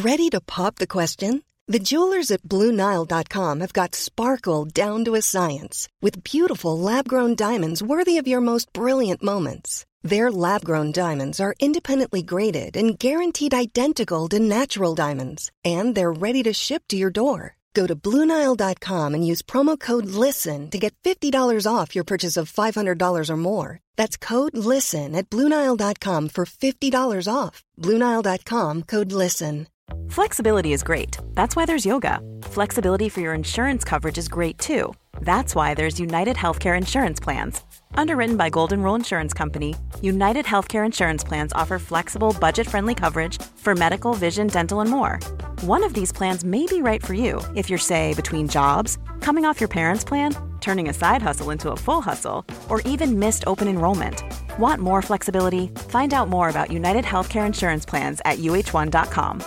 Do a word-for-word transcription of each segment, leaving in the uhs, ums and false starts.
Ready to pop the question? The jewelers at Blue Nile dot com have got sparkle down to a science with beautiful lab-grown diamonds worthy of your most brilliant moments. Their lab-grown diamonds are independently graded and guaranteed identical to natural diamonds, and they're ready to ship to your door. Go to Blue Nile dot com and use promo code LISTEN to get fifty dollars off your purchase of five hundred dollars or more. That's code LISTEN at Blue Nile dot com for fifty dollars off. Blue Nile dot com, code LISTEN. Flexibility is great. That's why there's yoga. Flexibility for your insurance coverage is great too. That's why there's United Healthcare Insurance Plans. Underwritten by Golden Rule Insurance Company, United Healthcare Insurance Plans offer flexible, budget-friendly coverage for medical, vision, dental, and more. One of these plans may be right for you if you're, say, between jobs, coming off your parents' plan, turning a side hustle into a full hustle, or even missed open enrollment. Want more flexibility? Find out more about United Healthcare Insurance Plans at U H one dot com.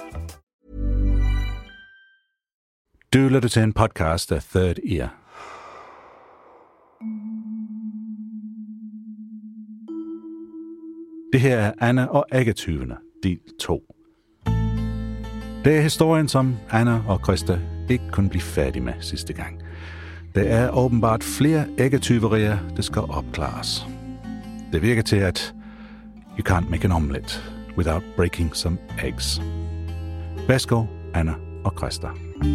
Du lytter til en podcast af Third Ear. Det her er Anna og Æggetyvene, del to. Det er historien, som Anna og Krista ikke kunne blive færdige med sidste gang. Der er åbenbart flere æggetyverier, der skal opklares. Det virker til, at you can't make an omelet without breaking some eggs. Værsgo, Anna og Krista.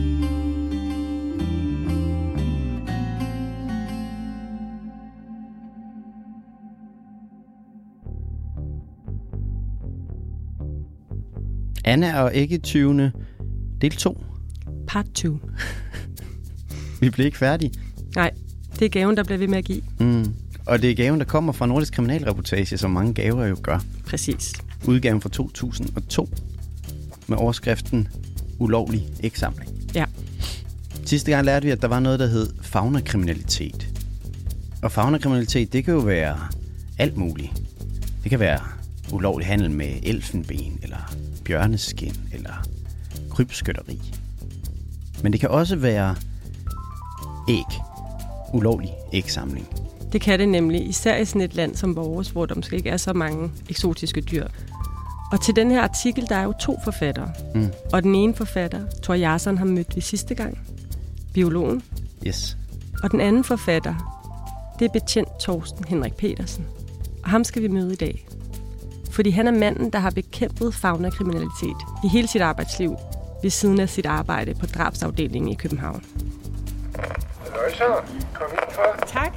Anna og Æggetyvene, del to. Part to. Vi bliver ikke færdige. Nej, det er gaven, der bliver ved med at give. Mm. Og det er gaven, der kommer fra Nordisk Kriminalreportage, som mange gaver jo gør. Præcis. Udgaven fra to tusind og to med overskriften Ulovlig ægsamling. Ja. Sidste gang lærte vi, at der var noget, der hed faunakriminalitet. Og faunakriminalitet, det kan jo være alt muligt. Det kan være ulovlig handel med elfenben, eller bjørneskin, eller krybskytteri. Men det kan også være æg. Ulovlig ægsamling. Det kan det nemlig, især i sådan et land som vores, hvor der måske ikke er så mange eksotiske dyr. Og til den her artikel, der er jo to forfattere. Mm. Og den ene forfatter, Thor Jarsson, har mødt vi sidste gang. Biologen. Yes. Og den anden forfatter, det er betjent Torsten Henrik Petersen. Og ham skal vi møde i dag. Fordi han er manden, der har bekæmpet faunakriminalitet i hele sit arbejdsliv, ved siden af sit arbejde på drabsafdelingen i København. Halløj så, kom ind for. Tak.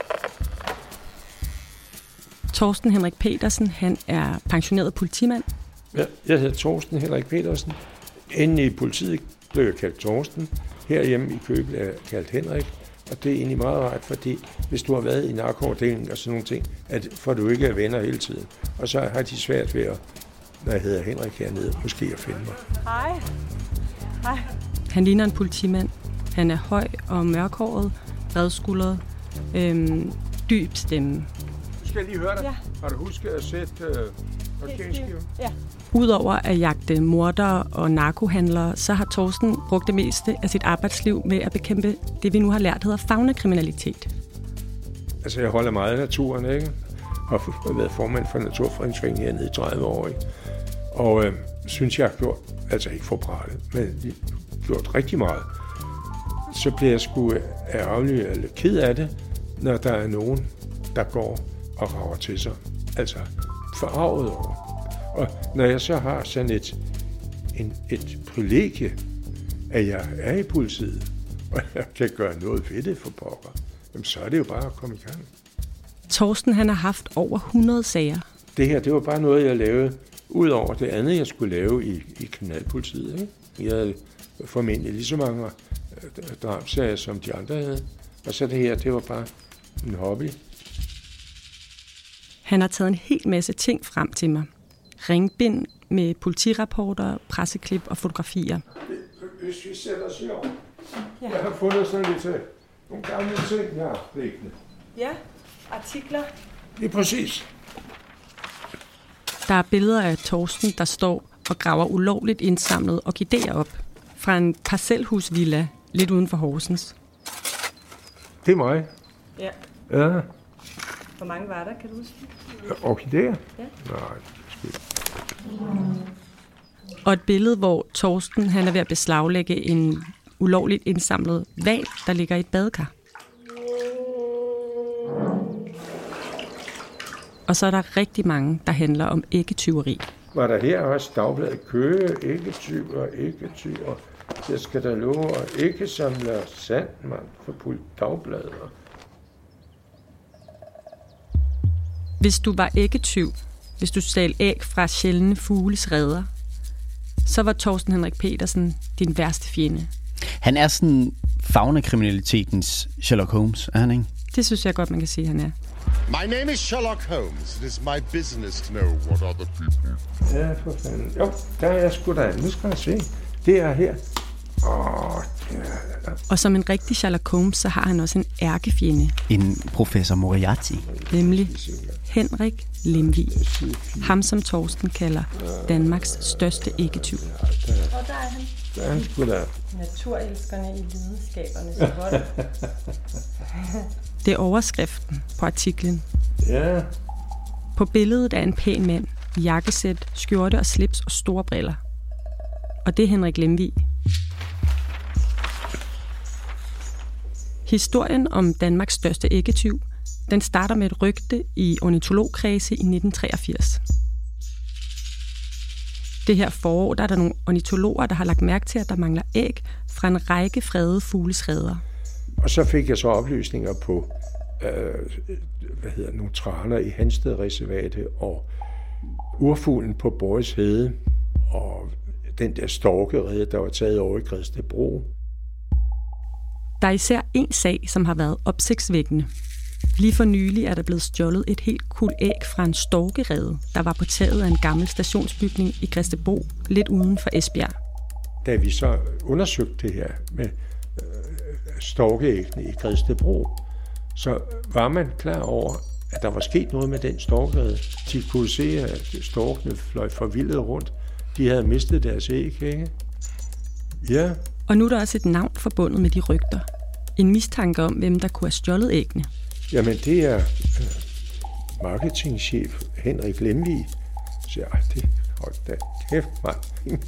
Torsten Henrik Petersen, han er pensioneret politimand. Ja, jeg hedder Torsten Henrik Petersen. Inde i politiet blev jeg kaldt Torsten. Herhjemme i Køge blev jeg kaldt Henrik. Og det er egentlig meget rart, fordi hvis du har været i narkoafdelingen og sådan nogle ting, at får du ikke venner hele tiden. Og så har de svært ved at, når jeg hedder Henrik hernede, måske at finde mig. Hej. Hej. Han ligner en politimand. Han er høj og mørkhåret, bredskuldret, øhm, dyb stemme. Nu skal jeg lige høre dig. Ja. Har du husket at sætte øh, parkeringsskiven? Ja. Udover at jagte mordere og narkohandlere, så har Torsten brugt det meste af sit arbejdsliv med at bekæmpe det, vi nu har lært hedder faunakriminalitet. Altså, jeg holder meget af naturen, ikke? Har været formand for Naturfredningsforeningen hernede i tredive år, ikke? Og øh, synes, jeg har gjort, altså ikke for brættet, men gjort rigtig meget. Så bliver jeg sgu ærgerlig eller ked af det, når der er nogen, der går og rager til sig. Altså forarvet over. Og når jeg så har sådan et, en, et privilegie, at jeg er i politiet, og jeg kan gøre noget ved det for pokker, jamen så er det jo bare at komme i gang. Torsten, han har haft over hundrede sager. Det her, det var bare noget, jeg lavede, ud over det andet, jeg skulle lave i, i kriminalpolitiet. Ikke? Jeg havde formentlig lige så mange drabsager, som de andre havde. Og så det her, det var bare en hobby. Han har taget en hel masse ting frem til mig. Ringbind med politirapporter, presseklip og fotografier. Hvis vi sætter os i år. Ja. Jeg har fundet sådan lidt nogle gamle ting, jeg har liggende. Ja, artikler. Det er præcis. Der er billeder af Torsten, der står og graver ulovligt indsamlet orkideer op fra en parcelhusvilla lidt uden for Horsens. Det er mig. Ja. Ja. Hvor mange var der, kan du huske? Orkideer? Ja. Nej, det Og et billede, hvor Torsten han er ved at beslaglægge en ulovligt indsamlet hval, der ligger i et badekar. Og så er der rigtig mange, der handler om æggetyveri. Var der her også dagbladet Køge, æggetyver, æggetyver. Jeg skal da love, at ikke samle sand, mand, for pult dagbladet. Hvis du var æggetyv, hvis du stjal æg fra sjældne fugles reder, så var Torsten Henrik Petersen din værste fjende. Han er sådan faunakriminalitetens Sherlock Holmes, er han ikke? Det synes jeg godt, man kan sige, han er. My name is Sherlock Holmes. It is my business to know what other people... Ja, for fanden. Jo, der er jeg sgu da. Nu skal jeg se. Det er her. Åh, ja. Og som en rigtig Sherlock Holmes, så har han også en ærkefjende. En professor Moriarty. Nemlig Henrik Lemvig. Ham, som Torsten kalder Danmarks største æggetyv. Og der er han. Der er han sgu da. Naturelskerne i lidenskabernes vold. Det er overskriften på artiklen. Ja. På billedet er en pæn mand i jakkesæt, skjorte og slips og store briller. Og det er Henrik Lemvig. Historien om Danmarks største æggetyv, den starter med et rygte i ornitologkredse i nitten treogfirs. Det her forår, der er der nogle ornitologer, der har lagt mærke til, at der mangler æg fra en række fredede fugles reder. Og så fik jeg så oplysninger på øh, hvad hedder, nogle traner i Hansted-reservatet og urfuglen på Borges Hede og den der storkerede, der var taget over i Gredstedbro. Der er især en sag, som har været opsigtsvækkende. Lige for nylig er der blevet stjålet et helt kuld æg fra en storkerede, der var på taget af en gammel stationsbygning i Gredstedbro, lidt uden for Esbjerg. Da vi så undersøgte det her med øh, storkeæggene i Gredstedbro, så var man klar over, at der var sket noget med den storkerede. De kunne se, at storkene fløj forvildet rundt. De havde mistet deres æg, ikke? Ja. Og nu er der også et navn forbundet med de rygter. En mistanke om, hvem der kunne have stjålet æggene. Jamen, det er øh, marketingchef Henrik Lemvig. Så jeg, det hold da kæft, mand.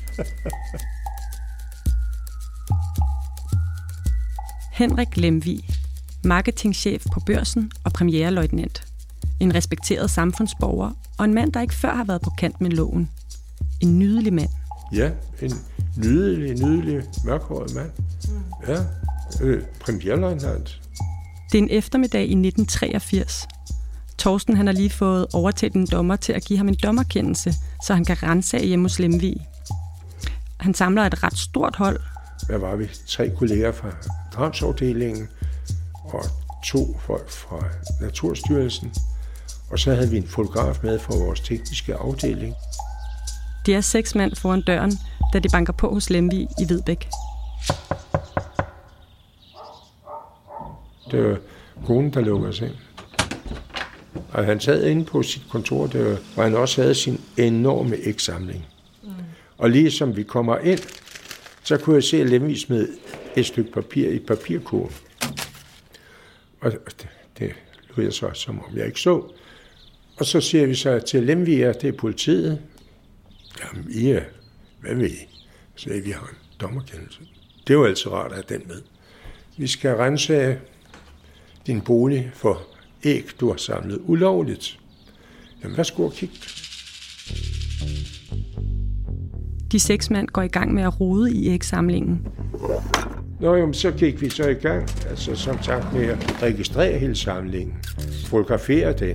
Henrik Lemvig, marketingchef på Børsen og premierløjtnant. En respekteret samfundsborger og en mand, der ikke før har været på kant med loven. En nydelig mand. Ja, en nydelig, nydelig, mørkhåret mand. Ja, øh, premierløjtnant. Det er en eftermiddag i nitten treogfirs. Torsten han har lige fået overtalt en dommer til at give ham en dommerkendelse, så han kan ransage hjemme hos Lemvig. Han samler et ret stort hold. Hvad var vi? Tre kolleger fra drabsafdelingen og to folk fra Naturstyrelsen. Og så havde vi en fotograf med fra vores tekniske afdeling. De er seks mand foran døren, da de banker på hos Lemvig i Hvidbæk. Det var konen, der lukkede os ind. Og han sad inde på sit kontor, der, hvor han også havde sin enorme ægsamling. Mm. Og lige som vi kommer ind, så kunne jeg se, at Lemvig smed et stykke papir i papirkurven. Og det, det lød jeg så, som om jeg ikke så. Og så siger vi så til Lemvig, at det er politiet. Jamen, I er, hvad ved I? Så vi har en dommerkendelse. Det er jo altid rart at have den med. Vi skal rense din bolig for æg, du har samlet ulovligt. Jamen, værsgo og kig. De seks mand går i gang med at rode i ægsamlingen. Nå jo, så gik vi så i gang, altså som sagt med at registrere hele samlingen. Fotografere den.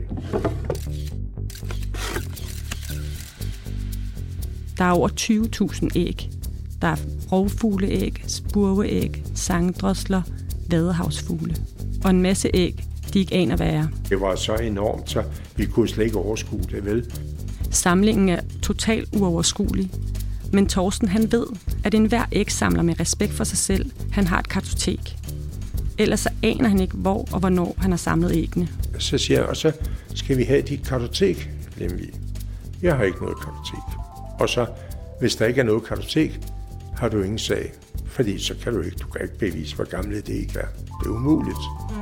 Der er over tyve tusind æg. Der er rovfugleæg, spurveæg, sangdrosler, vadehavsfugle. Og en masse æg, de ikke aner hvad er. Det var så enormt, så vi kunne slet ikke overskue det, vel? Samlingen er totalt uoverskuelig. Men Torsten, han ved, at enhver ægsamler med respekt for sig selv, han har et kartotek. Ellers så aner han ikke, hvor og hvornår han har samlet æggene. Så siger jeg, og så skal vi have dit kartotek, Lemvig. Jeg har ikke noget kartotek. Og så, hvis der ikke er noget kartotek, har du ingen sag. Fordi så kan du ikke, du kan ikke bevise, hvor gamle det ikke er. Det er umuligt. Mm.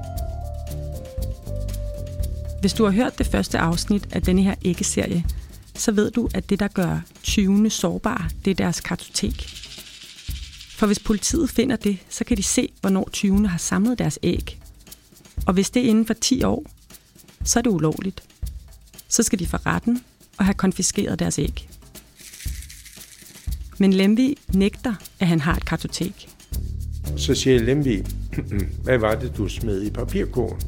Hvis du har hørt det første afsnit af denne her æggeserie, så ved du, at det, der gør tyvene sårbare, det er deres kartotek. For hvis politiet finder det, så kan de se, hvornår tyvene har samlet deres æg. Og hvis det er inden for ti år, så er det ulovligt. Så skal de for retten og have konfiskeret deres æg. Men Lemvig nægter, at han har et kartotek. Så siger Lemvig, hvad var det, du smed i papirkurven?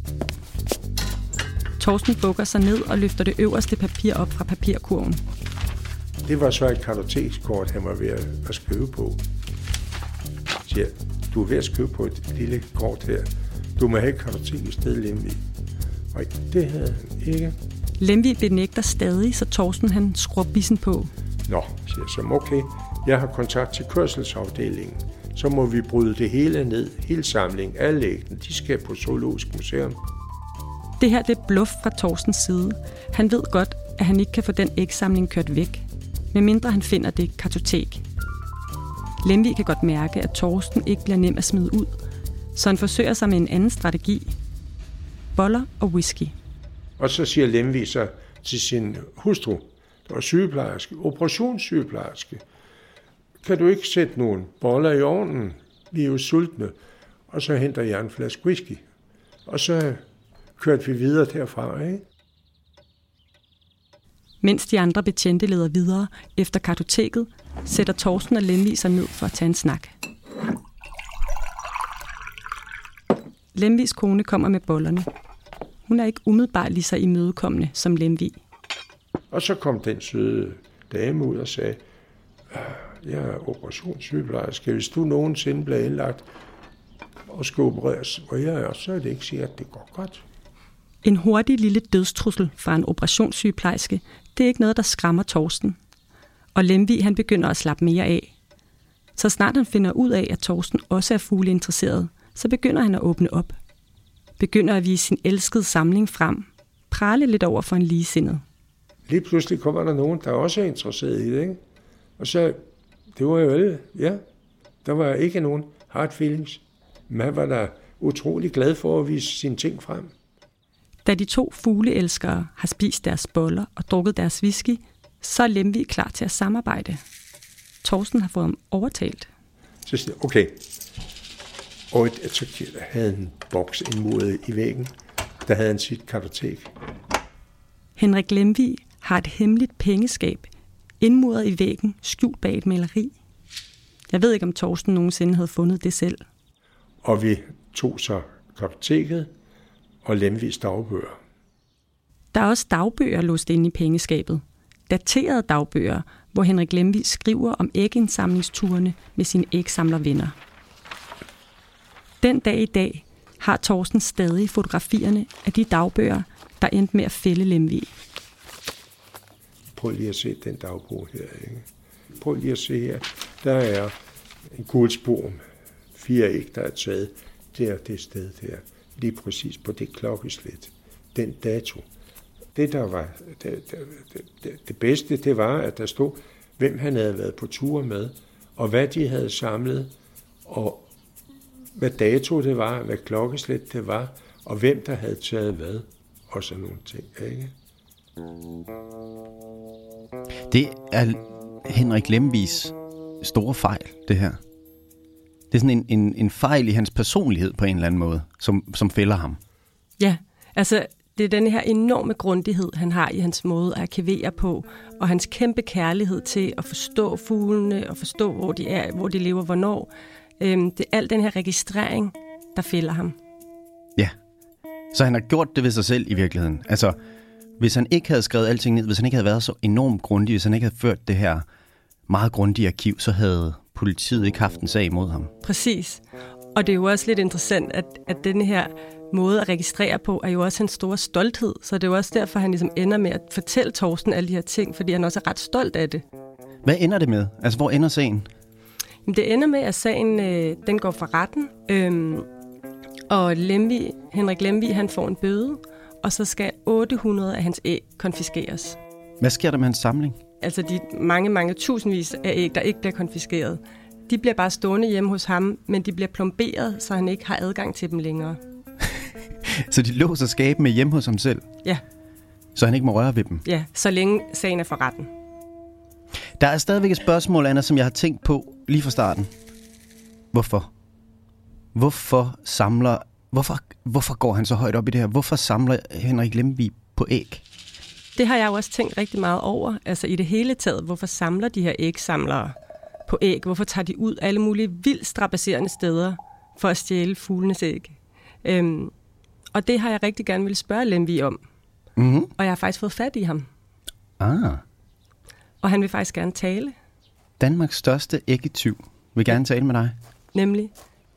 Torsten bukker sig ned og løfter det øverste papir op fra papirkurven. Det var så et kartotekskort, han var ved at skrive på. Siger, du er ved at skrive på et lille kort her. Du må have et kartotek i stedet, Lemvig. Og det havde han ikke. Lemvig benægter stadig, så Torsten han skruer bissen på. Nå, siger jeg så, okay, jeg har kontakt til kørselsafdelingen. Så må vi bryde det hele ned, hele samlingen, alle æggene, de skal på Zoologisk Museum. Det her det er bluff fra Torstens side. Han ved godt, at han ikke kan få den ægsamling kørt væk, medmindre han finder det kartotek. Lemvig kan godt mærke, at Torsten ikke bliver nem at smide ud, så han forsøger sig med en anden strategi. Boller og whisky. Og så siger Lemvig så til sin hustru, der var sygeplejerske, operationssygeplejerske, kan du ikke sætte nogle boller i ovnen? Vi er jo sultne. Og så henter jeg en flaske whisky. Og så kørte vi videre derfra, ikke? Mens de andre betjente leder videre efter kartoteket, sætter Torsten og Lemvig sig ned for at tage en snak. Lemvigs kone kommer med bollerne. Hun er ikke umiddelbart lige så imødekommende som Lemvig. Og så kom den søde dame ud og sagde, jeg er operationssygeplejerske. Hvis du nogensinde bliver indlagt og skal opereres, og jeg er, så er det ikke sikkert, at det går godt. En hurtig lille dødstrussel fra en operationssygeplejerske, det er ikke noget, der skræmmer Torsten. Og Lemvig han begynder at slappe mere af. Så snart han finder ud af, at Torsten også er fugleinteresseret, så begynder han at åbne op. Begynder at vise sin elskede samling frem. Prale lidt over for en ligesindet. Lige pludselig kommer der nogen, der også er interesseret i det, ikke? Og så, det var jo alle, ja. Der var ikke nogen hard feelings. Man var da utrolig glad for at vise sine ting frem. Da de to fugleelskere har spist deres boller og drukket deres whisky, så er Lemvig klar til at samarbejde. Torsten har fået ham overtalt. Så siger jeg, okay. Og så havde en boks indmuret i væggen. Der havde han sit kartotek. Henrik Lemvig har et hemmeligt pengeskab indmuret i væggen, skjult bag et maleri. Jeg ved ikke, om Torsten nogensinde havde fundet det selv. Og vi tog så kartoteket og Lemvigs dagbøger. Der er også dagbøger låst inde i pengeskabet. Daterede dagbøger, hvor Henrik Lemvig skriver om ægindsamlingsturene med sine ægsamlervenner. Den dag i dag har Torsten stadig fotografierne af de dagbøger, der endte med at fælde Lemvig. Prøv lige at se den dagbog her, ikke? Prøv lige at se her. Der er en guldspor, fire æg, der er taget. Det er det sted der, lige præcis på det klokkeslæt. Den dato. Det, der var det, det, det, det bedste, det var, at der stod, hvem han havde været på tur med, og hvad de havde samlet, og hvad dato det var, hvad klokkeslæt det var, og hvem der havde taget hvad, og sådan nogle ting, ikke? Det er Henrik Lemvigs store fejl, det her. Det er sådan en, en, en fejl i hans personlighed på en eller anden måde, som, som fælder ham. Ja, altså det er den her enorme grundighed, han har i hans måde at arkivere på, og hans kæmpe kærlighed til at forstå fuglene, og forstå, hvor de er, hvor de lever, hvornår. Øhm, det er al den her registrering, der fælder ham. Ja, så han har gjort det ved sig selv i virkeligheden. Altså, hvis han ikke havde skrevet alting ned, hvis han ikke havde været så enormt grundig, hvis han ikke havde ført det her meget grundige arkiv, så havde politiet ikke haft en sag imod ham. Præcis. Og det er jo også lidt interessant, at, at den her måde at registrere på, er jo også hans store stolthed. Så det er jo også derfor, han ligesom ender med at fortælle Torsten alle de her ting, fordi han også er ret stolt af det. Hvad ender det med? Altså, hvor ender sagen? Det ender med, at sagen øh, den går for retten, øhm, og Lemvig, Henrik Lemvig han får en bøde, og så skal otte hundrede af hans æg konfiskeres. Hvad sker der med hans samling? Altså de mange, mange tusindvis af æg, der ikke bliver konfiskeret, de bliver bare stående hjemme hos ham, men de bliver plomberet, så han ikke har adgang til dem længere. Så de låser skabene hjemme hos ham selv? Ja. Så han ikke må røre ved dem? Ja, så længe sagen er for retten. Der er stadigvæk et spørgsmål, Anna, som jeg har tænkt på lige fra starten. Hvorfor? Hvorfor samler... Hvorfor, hvorfor går han så højt op i det her? Hvorfor samler Henrik Lemvig på æg? Det har jeg jo også tænkt rigtig meget over. Altså i det hele taget, hvorfor samler de her ægsamlere på æg? Hvorfor tager de ud alle mulige vildt strabasserende steder for at stjæle fuglenes æg? Øhm, og det har jeg rigtig gerne vil spørge Lemvig om. Mm-hmm. Og jeg har faktisk fået fat i ham. Ah. Og han vil faktisk gerne tale. Danmarks største æggetyv vil gerne tale med dig. Nemlig.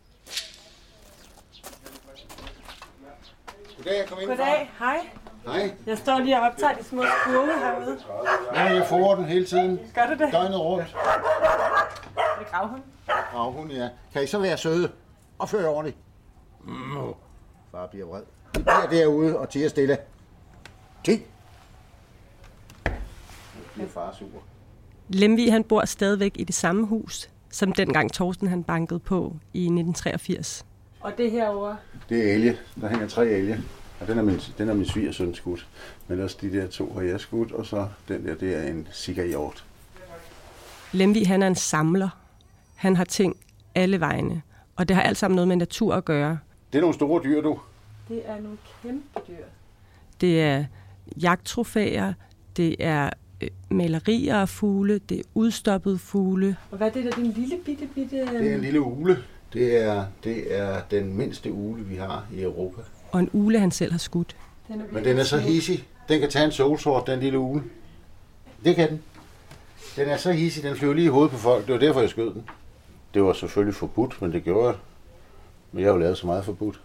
Goddag, kom ind. Goddag, hej. Hej. Jeg står lige og optager de små spurve herude. Ja, jeg får den hele tiden. Gør du det? Døgnet rundt. Er det gravhund? Gravhund, ja. Kan I så være søde og føre ordentligt? Mm. Far bliver vred. I bliver derude og tiger stille. Ti. Nu bliver far sur. Lemvig, han bor stadigvæk i det samme hus, som dengang Torsten han bankede på i nitten treogfirs. Og det herovre? Det er elge. Der hænger tre elge. Og den er min, den er min svigersøn skudt. Men også de der to har jeg skudt, og så den der, det er en sikkerhjort. Lemvig, han er en samler. Han har ting alle vegne. Og det har alt sammen noget med natur at gøre. Det er nogle store dyr, du. Det er nogle kæmpe dyr. Det er jagttrofæer, det er øh, malerier af fugle, det er udstoppede fugle. Og hvad er det der, det er en lille bitte, bitte... Øh... Det er en lille ugle. Det er, det er den mindste ugle, vi har i Europa. Og en ugle, han selv har skudt. Den er Men den er så hissig. Den kan tage en solsort, den lille ugle. Det kan den. Den er så hissig, den flyver lige i hovedet på folk. Det var derfor, jeg skød den. Det var selvfølgelig forbudt, men det gjorde jeg. Men jeg har jo lavet så meget forbudt.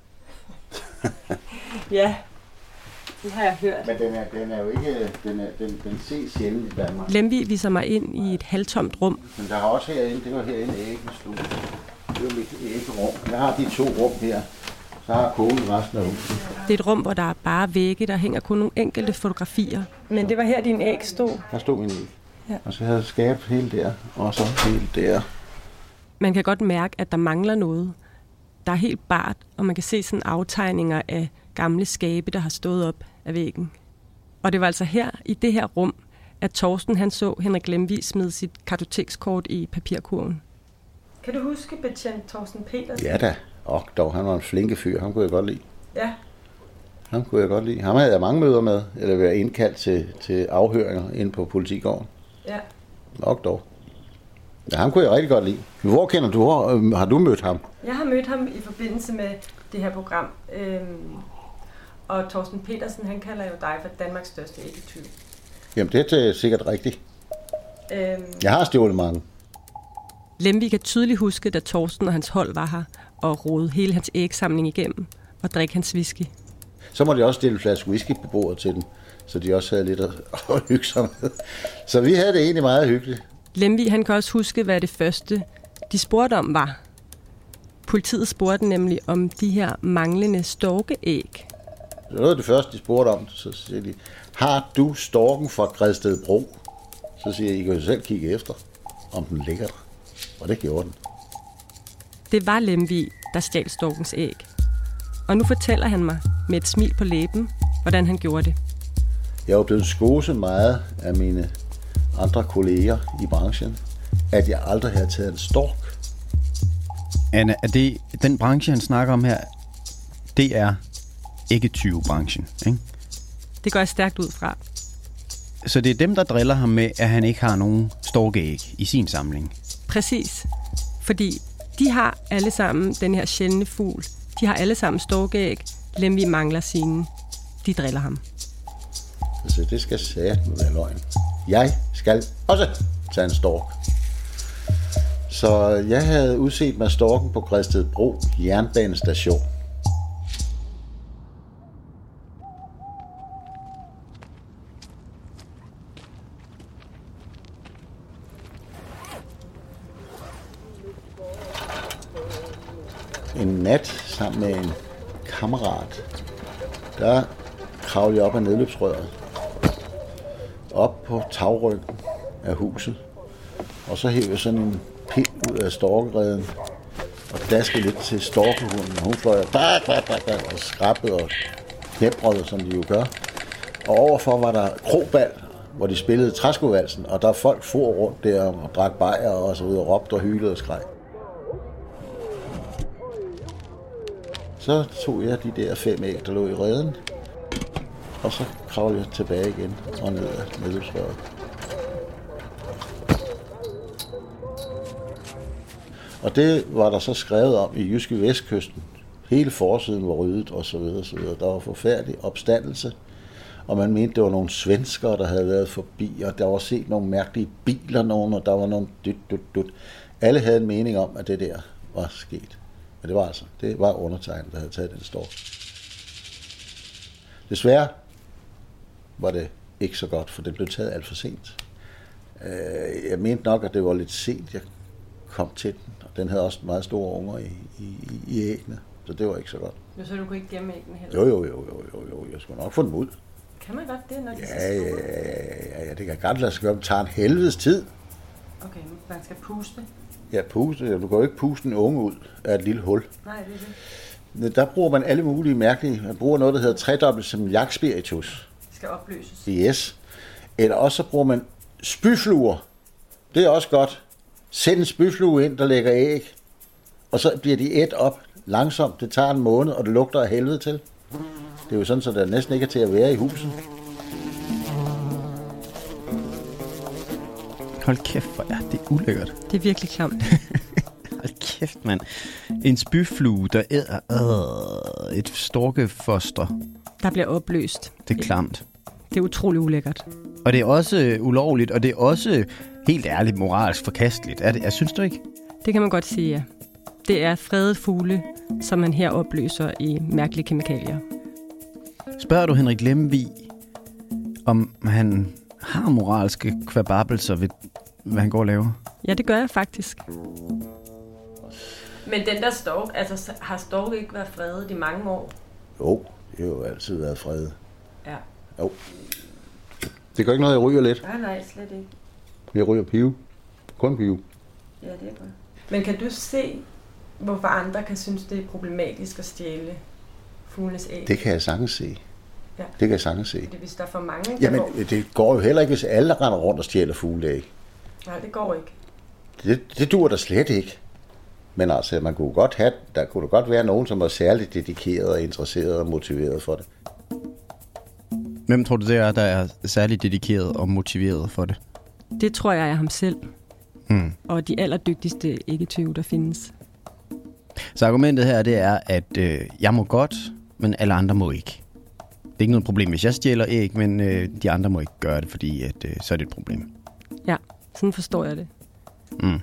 Ja, det har jeg hørt. Men den er, den er jo ikke... Den, er, den, den ses sjældent i Danmark. Lemvig viser mig ind i et halvtomt rum. Men der har også herinde, det var herinde æggestue. Det var mit æggerum. Jeg har de to rum her. Så har konen resten af huset. Det er et rum, hvor der er bare vægge, der hænger kun nogle enkelte fotografier. Men det var her, din æg stod? Der stod min æg. Ja. Og så havde jeg skab helt der, og så helt der. Man kan godt mærke, at der mangler noget. Der er helt bart, og man kan se sådan aftegninger af gamle skabe, der har stået op af væggen. Og det var altså her, i det her rum, at Torsten han så Henrik Lemvig smide sit kartotekskort i papirkurven. Kan du huske betjent Torsten Petersen? Ja da. Og dog, han var en flinke fyr. Ham kunne jeg godt lide. Ja. Ham kunne jeg godt lide. Ham havde jeg mange møder med, eller været indkaldt til, til afhøringer inde på politigården. Ja. Og dog. Ja, ham kunne jeg rigtig godt lide. Hvor kender du? Hvor, har du mødt ham? Jeg har mødt ham i forbindelse med det her program. Øhm, og Torsten Petersen, han kalder jo dig for Danmarks største æggetyv. Jamen, det er sikkert rigtigt. Øhm, jeg har stjålet mange. Lemvig kan tydeligt huske, da Torsten og hans hold var her og rodede hele hans ægsamling igennem og drikke hans whisky. Så må de også stille en flaske whisky på bordet til dem, så de også havde lidt at, at hygge sig med. Så vi havde det egentlig meget hyggeligt. Lemvig, han kan også huske, hvad det første, de spurgte om, var. Politiet spurgte nemlig om de her manglende storkeæg. Det var det første, de spurgte om. Så siger de, har du storken fra Gredstedbro? Så siger jeg, I kan jo selv kigge efter, om den ligger der. Og det gjorde den. Det var Lemvig, der stjal storkens æg. Og nu fortæller han mig med et smil på læben, hvordan han gjorde det. Jeg er jo blevet skoset meget af mine andre kolleger i branchen, at jeg aldrig havde taget en stork. Anna, er det den branche, han snakker om her, det er æggetyvebranchen, ikke? Det går jeg stærkt ud fra. Så det er dem, der driller ham med, at han ikke har nogen storkeæg i sin samling? Præcis. Fordi de har alle sammen den her sjældne fugl. De har alle sammen storkeæg. Lemvig mangler sine. De driller ham. Altså, det skal satme være løgn. Jeg skal også tage en stork. Så jeg havde udset mig storken på Gredstedbro jernbanestation. En nat sammen med en kammerat, der kravlede jeg op ad nedløbsrøret, op på tagryggen af huset, og så hævde jeg sådan en pind ud af storkereden, og daskede lidt til storkehunden. Hun fløj bak, bak, bak, bak, og skrabbede og kæbrede, som de jo gør. Og overfor var der krobal, hvor de spillede træskovalsen, og der folk for rundt der og drak bajer og så videre, og råbte og hylede og skreg. Så tog jeg de der fem æg, der lå i reden, og så kravlede jeg tilbage igen og ned ad nedløbsrøret. Og det var der så skrevet om i Jyske Vestkysten. Hele forsiden var ryddet og så videre, så videre. Der var forfærdelig opstandelse, og man mente, det var nogle svenskere, der havde været forbi, og der var set nogle mærkelige biler, nogen, og der var nogle dyt, dyt, dyt. Alle havde en mening om, at det der var sket. Men det var altså, det var undertegnet, der havde taget den stork. Desværre var det ikke så godt, for det blev taget alt for sent. Jeg mente nok, at det var lidt sent, jeg kom til den, og den havde også meget store unger i, i, i æggene, så det var ikke så godt. Jo, så du kunne ikke gemme æggene heller? Jo, jo, jo, jo, jo, jo, jeg skulle nok få dem ud. Kan man godt det, når de ja, er så store? Ja, ja, ja, ja, det kan godt lade sig gøre, det tager en helvedes tid. Okay, man skal puste? Ja, puste. Du kan jo ikke puste en unge ud af et lille hul. Nej, det er det. Der bruger man alle mulige mærkelige. Man bruger noget, der hedder tredobbelt som jagtspiritus. Det skal opløses. Yes. Eller også så bruger man spyfluer. Det er også godt. Send en spyflue ind, der lægger æg. Og så bliver de ædt op langsomt. Det tager en måned, og det lugter af helvede til. Det er jo sådan, så der næsten ikke er til at være i huset. Hold kæft, hvor er det ulækkert. Det er virkelig klamt. Hold kæft, mand. En spyflue, der æder øh, et storkefoster. Der bliver opløst. Det er klamt. Det er utrolig ulækkert. Og det er også ulovligt, og det er også helt ærligt moralsk forkasteligt. Er det, jeg synes du ikke? Det kan man godt sige, ja. Det er fredet fugle, som man her opløser i mærkelige kemikalier. Spørger du Henrik Lemvig, om han har moralske kvababelser ved, hvad han går og laver? Ja, det gør jeg faktisk. Men den der stork, altså har stork ikke været fredet i mange år? Jo, det har jo altid været fredet. Ja. Jo. Det gør ikke noget, jeg ryger lidt. Nej, nej, slet ikke. Jeg ryger pive. Kun pive. Ja, det er godt. Men kan du se, hvorfor andre kan synes, det er problematisk at stjæle fuglenes æg? Det kan jeg sagtens se. Ja. Det kan jeg sagtens se. Det er, hvis der er for mange, der Jamen, går... det går jo heller ikke, hvis alle render rundt og stjæler fugleæg. Nej, det går ikke. Det, det dur der slet ikke. Men altså, man kunne godt have, der kunne der godt være nogen, som var særligt dedikeret og interesseret og motiveret for det. Hvem tror du, det er, der er særligt dedikeret og motiveret for det? Det tror jeg er ham selv. Hmm. Og de allerdygtigste æggetyve, der findes. Så argumentet her, det er, at øh, jeg må godt, men alle andre må ikke. Det er ikke noget problem, hvis jeg stjæler æg, men øh, de andre må ikke gøre det, fordi at, øh, så er det et problem. Ja, sådan forstår jeg det. Mm.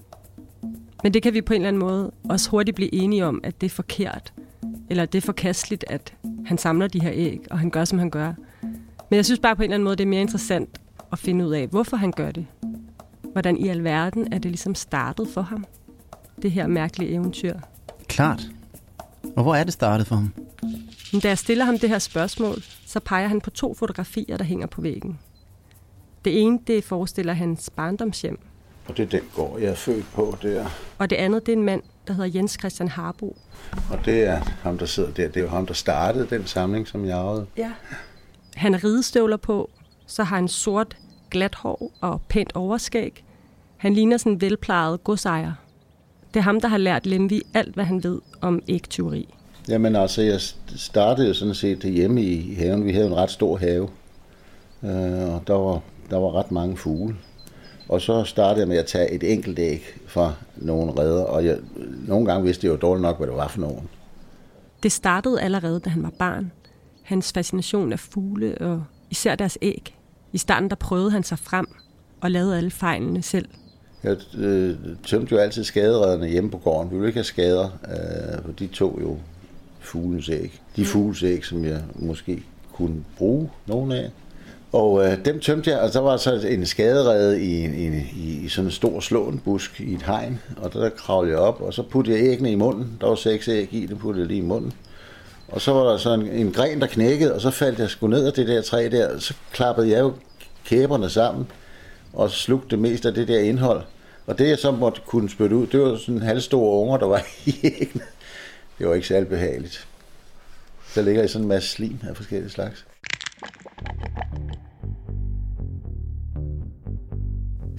Men det kan vi på en eller anden måde også hurtigt blive enige om, at det er forkert. Eller at det er forkasteligt, at han samler de her æg, og han gør, som han gør. Men jeg synes bare på en eller anden måde, det er mere interessant at finde ud af, hvorfor han gør det. Hvordan i alverden er det ligesom startet for ham? Det her mærkelige eventyr. Klart. Og hvor er det startet for ham? Men da jeg stiller ham det her spørgsmål, så peger han på to fotografier, der hænger på væggen. Det ene, det forestiller hans barndomshjem. Og det er den gård, jeg er født på der. Og det andet, det er en mand, der hedder Jens Christian Harbo. Og det er ham, der sidder der. Det er jo ham, der startede den samling, som jeg arvede. Ja. Han har ridestøvler på, så har han sort glat hår og pænt overskæg. Han ligner sådan en velplejet godsejer. Det er ham, der har lært Lemvig alt, hvad han ved om ægtyveri. Jamen altså, jeg startede sådan set hjemme i haven. Vi havde en ret stor have, og der var, der var ret mange fugle. Og så startede jeg med at tage et enkelt æg fra nogle reder, og jeg, nogle gange vidste jeg jo dårligt nok, hvad det var for nogen. Det startede allerede, da han var barn. Hans fascination af fugle og især deres æg. I starten der prøvede han sig frem og lavede alle fejlene selv. Jeg øh, tømte jo altid skaderedderne hjemme på gården. Vi ville ikke have skader, øh, for de tog jo fuglens æg. De fuglens æg, som jeg måske kunne bruge nogle af. Og øh, dem tømte jeg, og der var så en skaderede i, i, i sådan en stor slåenbusk i et hegn, og der, der kravlede jeg op, og så puttede jeg æggene i munden. Der var seks æg i, det puttede jeg lige i munden. Og så var der så en, en gren, der knækkede, og så faldt jeg sgu ned af det der træ der, og så klappede jeg jo kæberne sammen, og slugte det meste af det der indhold. Og det, jeg så måtte kunne spytte ud, det var sådan halvstore unger, der var i æggene. Det var ikke særlig behageligt. Der ligger i sådan en masse slim af forskellige slags.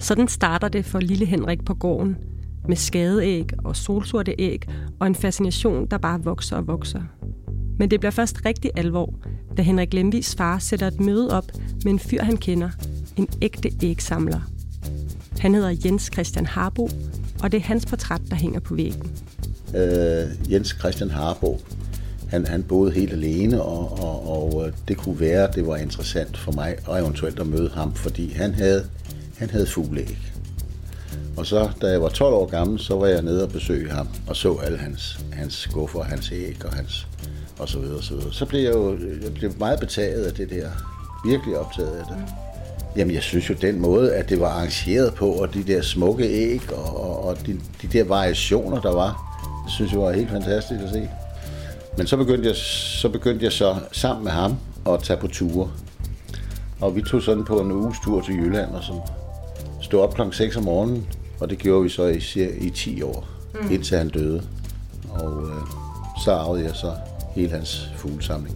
Sådan starter det for lille Henrik på gården, med skadeæg og solsorte æg, og en fascination, der bare vokser og vokser. Men det bliver først rigtig alvor, da Henrik Lemvigs far sætter et møde op med en fyr, han kender, en ægte ægsamler. Han hedder Jens Christian Harbo, og det er hans portræt, der hænger på væggen. Øh, Jens Christian Harbo, han, han boede helt alene, og, og, og det kunne være, at det var interessant for mig og eventuelt at møde ham, fordi han havde, han havde fugleæg. Og så, da jeg var tolv år gammel, så var jeg nede og besøgte ham, og så alle hans, hans skuffer, hans æg og hans og så videre, og så videre. Så blev jeg jo jeg blev meget betaget af det der, virkelig optaget af det. Jamen, jeg synes jo, den måde, at det var arrangeret på, og de der smukke æg, og, og, og de, de der variationer, der var, det synes jeg var helt fantastisk at se. Men så begyndte jeg så, begyndte jeg så sammen med ham at tage på ture. Og vi tog sådan på en uges tur til Jylland, og så stod op klokken seks om morgenen, og det gjorde vi så i, i ti år, mm. indtil han døde. Og øh, så arvede jeg så hele hans fuglesamling.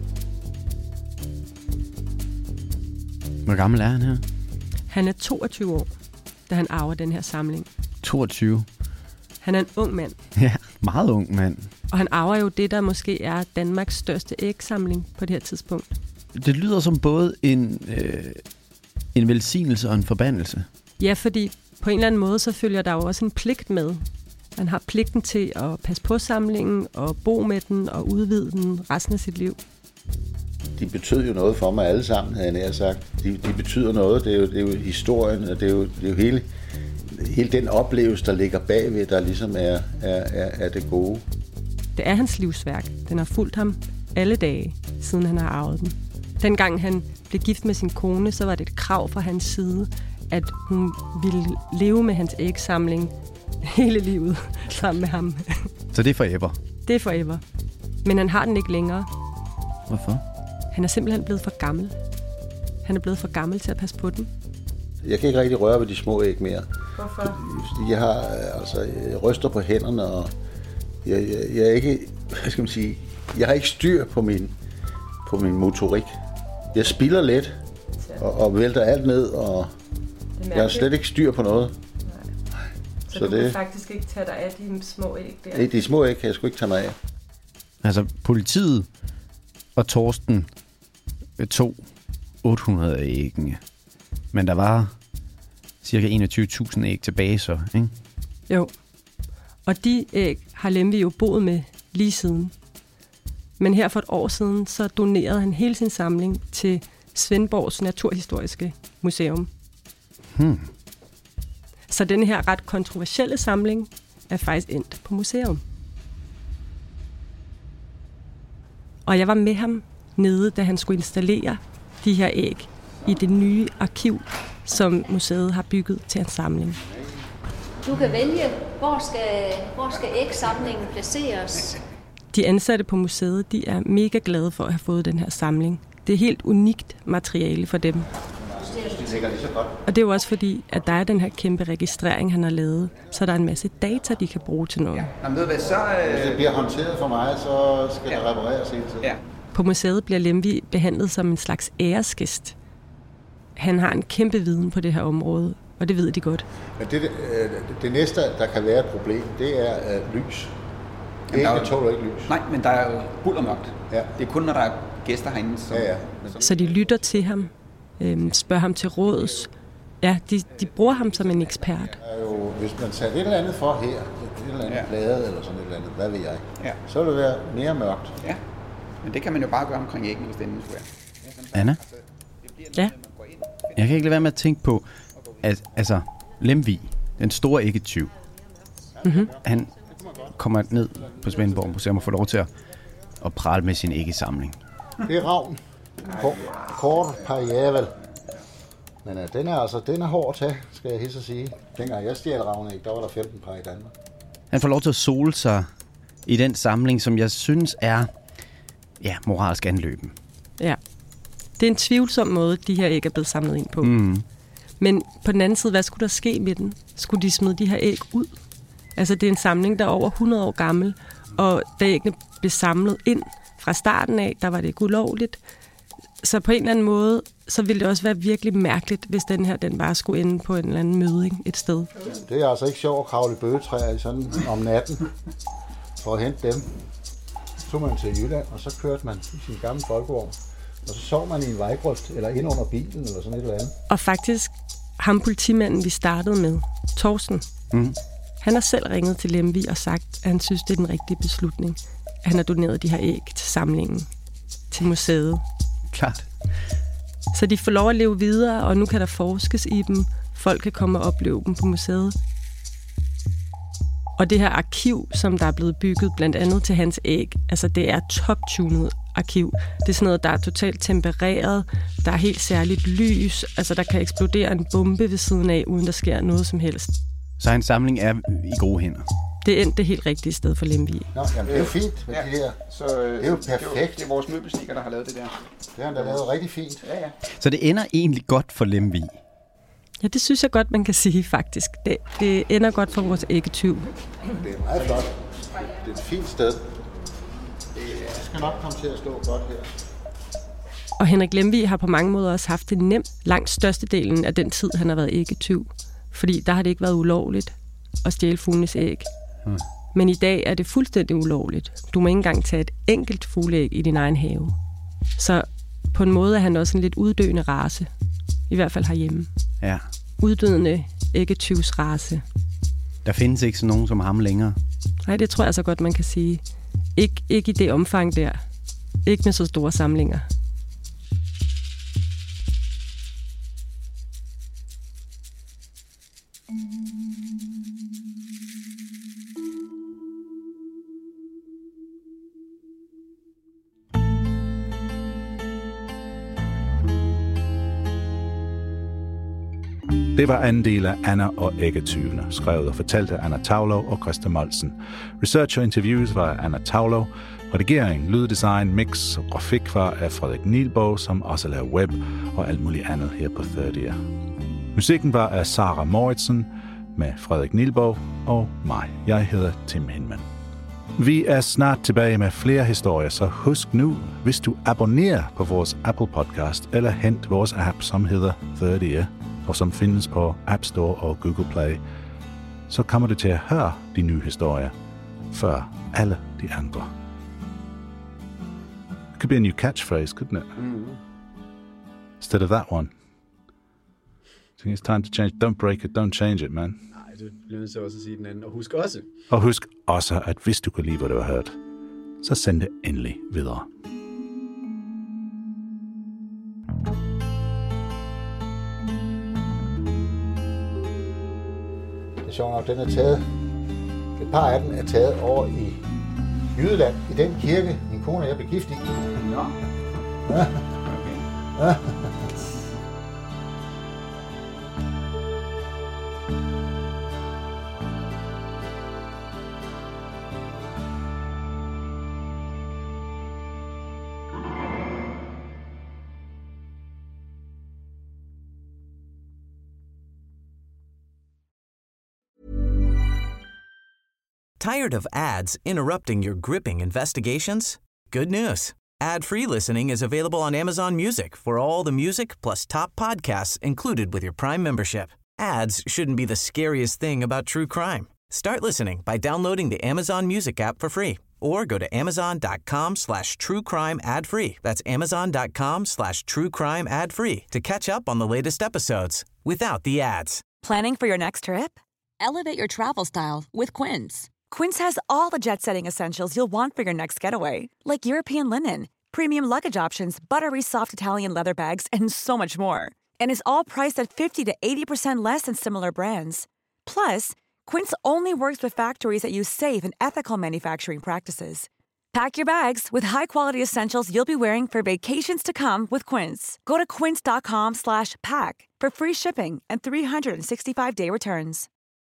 Hvor gammel er han her? Han er toogtyve år, da han arver den her samling. toogtyve? Han er en ung mand. Ja, meget ung mand. Og han arver jo det, der måske er Danmarks største ægsamling på det her tidspunkt. Det lyder som både en, øh, en velsignelse og en forbandelse. Ja, fordi på en eller anden måde, så følger der jo også en pligt med. Man har pligten til at passe på samlingen og bo med den og udvide den resten af sit liv. De betød jo noget for mig alle sammen, havde jeg nær sagt. De, de betyder noget, det er, jo, det er jo historien, og det er jo, det er jo hele, hele den oplevelse, der ligger bagved, der ligesom er, er, er, er det gode. Det er hans livsværk. Den har fulgt ham alle dage, siden han har arvet den. Dengang han blev gift med sin kone, så var det et krav fra hans side, at hun ville leve med hans ægsamling hele livet sammen med ham. Så det er forever? Det er forever. Men han har den ikke længere. Hvorfor? Han er simpelthen blevet for gammel. Han er blevet for gammel til at passe på den. Jeg kan ikke rigtig røre ved de små æg mere. Hvorfor? Fordi jeg har altså jeg ryster på hænderne, og jeg, jeg, jeg er ikke, hvad skal man sige, jeg har ikke styr på min, på min motorik. Jeg spilder let og, og vælter alt ned, og jeg har slet ikke styr på noget. Nej. Så, Så du det, kan faktisk ikke tage dig af de små æg der? Nej, de små æg kan jeg sgu ikke tage mig af. Altså, politiet og Torsten tog otte hundrede af æggene. Men der var cirka enogtyve tusind æg tilbage så, ikke? Jo. Og de æg har Lemvig jo boet med lige siden. Men her for et år siden, så donerede han hele sin samling til Svendborgs Naturhistoriske Museum. Hmm. Så den her ret kontroversielle samling er faktisk endt på museum. Og jeg var med ham nede, da han skulle installere de her æg i det nye arkiv, som museet har bygget til en samling. Du kan vælge, hvor skal, hvor skal ægsamlingen placeres. De ansatte på museet, de er mega glade for at have fået den her samling. Det er helt unikt materiale for dem. Og det er jo også fordi, at der er den her kæmpe registrering, han har lavet, så der er en masse data, de kan bruge til noget. Ja. Jamen, ved hvad, så, øh... Hvis det bliver håndteret for mig, så skal ja. det repareres hele tiden. Ja. På museet bliver Lemvig behandlet som en slags æresgæst. Han har en kæmpe viden på det her område, og det ved de godt. Men det, det, det næste, der kan være et problem, det er uh, lys. Det er ikke tåler ikke lys. Nej, men der er jo bullermørkt. Ja. Det er kun, når der er gæster herinde. Som... Ja, ja. Så de lytter til ham, øhm, spørger ham til råds. Ja, de, de bruger ham som en ekspert. Jo, hvis man satte et eller andet for her, et eller andet ja. plade eller sådan et eller andet, hvad ved jeg, ja. så vil det være mere mørkt. Ja, men det kan man jo bare gøre omkring æggene, hvis det endelig skulle være. Anna? Ja? Jeg kan ikke lade være med at tænke på, at altså, Lemvig, den store æggetyv, mm-hmm. han kommer ned på Svendborg Museum og får lov til at, at prale med sin æggesamling. Det er ravn. Kort pariavel. Men uh, den er altså, den er hård til, skal jeg hilse at sige. Dengang jeg stjal ravnæg, der var der femten par i Danmark. Han får lov til at sole sig i den samling, som jeg synes er, ja, moralsk anløben. Ja. Det er en tvivlsom måde, de her æg er blevet samlet ind på. Mm. Men på den anden side, hvad skulle der ske med den? Skulle de smide de her æg ud? Altså, det er en samling, der er over hundrede år gammel, og da æggene blev samlet ind fra starten af, der var det ikke ulovligt. Så på en eller anden måde, så ville det også være virkelig mærkeligt, hvis den her den bare skulle ende på en eller anden møde et sted. Det er altså ikke sjovt at kravle bøgetræer sådan om natten for at hente dem. Så tog man til Jylland, og så kørte man i sin gamle folkevogn. Og så sov man i en vejgrøft, eller ind under bilen, eller sådan et eller andet. Og faktisk, ham politimanden, vi startede med, Thorsten, mm. han har selv ringet til Lemvig og sagt, at han synes, det er den rigtige beslutning. At han har doneret de her æg til samlingen, til museet. Klart. Så de får lov at leve videre, og nu kan der forskes i dem. Folk kan komme og opleve dem på museet. Og det her arkiv, som der er blevet bygget blandt andet til hans æg, altså det er top-tunet arkiv. Det er sådan noget, der er totalt tempereret, der er helt særligt lys, altså der kan eksplodere en bombe ved siden af, uden der sker noget som helst. Så hans samling er i gode hænder? Det endte det helt rigtige sted for Lemvig. Nå, jamen, det er jo fint med ja. det her. Så, øh, det er jo perfekt. Det er, det er vores møbelsnikker, der har lavet det der. Det har han da lavet rigtig fint. Ja, ja. Så det ender egentlig godt for Lemvig? Ja, det synes jeg godt, man kan sige faktisk. Det, det ender godt for vores æggetyv. Det er meget flot. Det er et fint sted. Det skal nok komme til at stå godt her. Og Henrik Lemvig har på mange måder også haft det nemt langt størstedelen af den tid, han har været æggetyv. Fordi der har det ikke været ulovligt at stjæle fuglenes æg. Hmm. Men i dag er det fuldstændig ulovligt. Du må ikke engang tage et enkelt fugleæg i din egen have. Så på en måde er han også en lidt uddøende race. I hvert fald herhjemme. Ja. Uddøende æggetyvsrace. Der findes ikke sådan nogen som ham længere? Nej, det tror jeg så godt, man kan sige. Ik- ikke i det omfang der. Ikke med så store samlinger. Det var anden del af Anna og æggetyvene, skrevet og fortalt af Anna Taulow og Christa Moltzen. Research og interviews var af Anna Taulow. Redigering, lyddesign, mix og grafik var af Frederik Nielborg, som også laver web og alt muligt andet her på thirtier. Musikken var af Sarah Moritzen med Frederik Nielborg og mig. Jeg hedder Tim Hinman. Vi er snart tilbage med flere historier, så husk nu, hvis du abonnerer på vores Apple Podcast eller hent vores app, som hedder thirtier, og som findes på App Store og Google Play, så kommer du til at høre de nye historier før alle de andre. It could be a new catchphrase, couldn't it? Mm. Instead of that one. I think it's time to change. Don't break it, don't change it, man. Nej, det bliver nødt til også at sige den anden. Og husk også. Og husk også, at hvis du kan lide, hvad du har hørt, så send det endelig videre. Det er sjovt nok, den er taget. Et par af dem er taget over i Jylland, i den kirke, min kone og jeg blev gift i. Nå. Ja. Okay. Ja. Tired of ads interrupting your gripping investigations? Good news. Ad-free listening is available on Amazon Music for all the music plus top podcasts included with your Prime membership. Ads shouldn't be the scariest thing about true crime. Start listening by downloading the Amazon Music app for free or go to amazon.com slash true crime ad free. That's amazon.com slash true crime ad free to catch up on the latest episodes without the ads. Planning for your next trip? Elevate your travel style with Quince. Quince has all the jet-setting essentials you'll want for your next getaway, like European linen, premium luggage options, buttery soft Italian leather bags, and so much more. And is all priced at fifty to eighty percent less than similar brands. Plus, Quince only works with factories that use safe and ethical manufacturing practices. Pack your bags with high-quality essentials you'll be wearing for vacations to come with Quince. Go to quince.com slash pack for free shipping and three sixty-five day returns.